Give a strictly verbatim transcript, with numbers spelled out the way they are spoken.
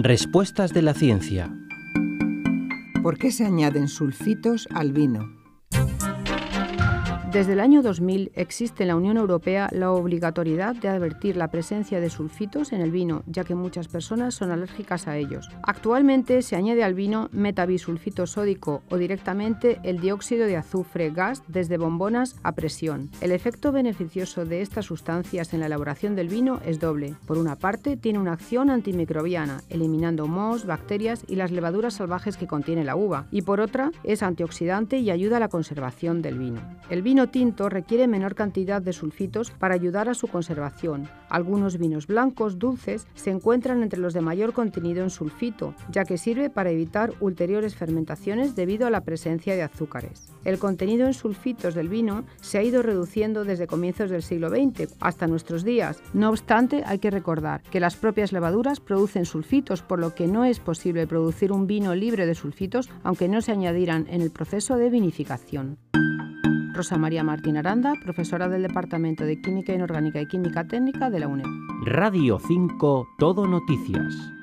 Respuestas de la ciencia. ¿Por qué se añaden sulfitos al vino? Desde el año dos mil existe en la Unión Europea la obligatoriedad de advertir la presencia de sulfitos en el vino, ya que muchas personas son alérgicas a ellos. Actualmente se añade al vino metabisulfito sódico o directamente el dióxido de azufre gas desde bombonas a presión. El efecto beneficioso de estas sustancias en la elaboración del vino es doble. Por una parte, tiene una acción antimicrobiana, eliminando mohos, bacterias y las levaduras salvajes que contiene la uva, y por otra, es antioxidante y ayuda a la conservación del vino. El vino tinto requiere menor cantidad de sulfitos para ayudar a su conservación. Algunos vinos blancos dulces se encuentran entre los de mayor contenido en sulfito, ya que sirve para evitar ulteriores fermentaciones debido a la presencia de azúcares. El contenido en sulfitos del vino se ha ido reduciendo desde comienzos del siglo veinte hasta nuestros días. No obstante, hay que recordar que las propias levaduras producen sulfitos, por lo que no es posible producir un vino libre de sulfitos, aunque no se añadieran en el proceso de vinificación. Rosa María Martín Aranda, profesora del Departamento de Química Inorgánica y Química Técnica de la UNED. Radio cinco, Todo Noticias.